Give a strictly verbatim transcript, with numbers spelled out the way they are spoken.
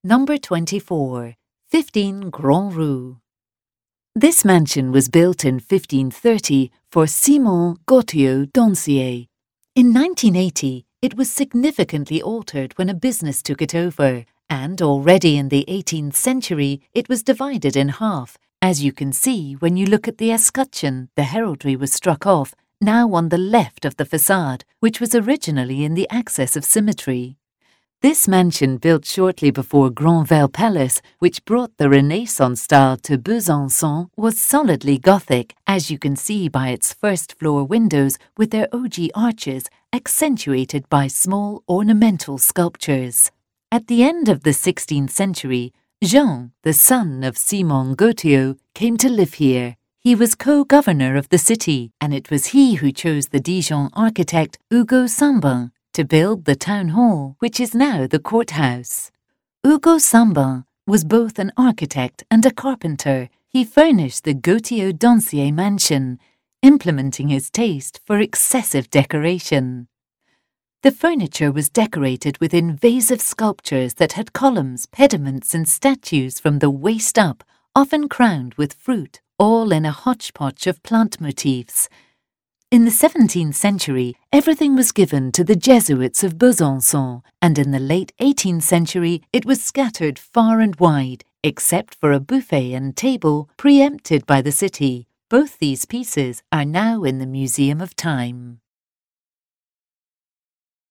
Number twenty-four. fifteen Grand Rue. This mansion was built in fifteen thirty for Simon Gauthier d'Ancier. In nineteen eighty, it was significantly altered when a business took it over, and already in the eighteenth century it was divided in half. As you can see when you look at the escutcheon, the heraldry was struck off, now on the left of the facade, which was originally in the axis of symmetry. This mansion, built shortly before Granvelle Palace, which brought the Renaissance style to Besançon, was solidly Gothic, as you can see by its first-floor windows with their ogee arches accentuated by small ornamental sculptures. At the end of the sixteenth century, Jean, the son of Simon Gauthier, came to live here. He was co-governor of the city, and it was he who chose the Dijon architect Hugo Sambin to build the town hall, which is now the courthouse. Hugo Sambin was both an architect and a carpenter. He furnished the Gauthier d'Ancier mansion, implementing his taste for excessive decoration. The furniture was decorated with invasive sculptures that had columns, pediments, and statues from the waist up, often crowned with fruit, all in a hodgepodge of plant motifs. In the seventeenth century, everything was given to the Jesuits of Besançon, and in the late eighteenth century it was scattered far and wide, except for a buffet and table preempted by the city. Both these pieces are now in the Museum of Time.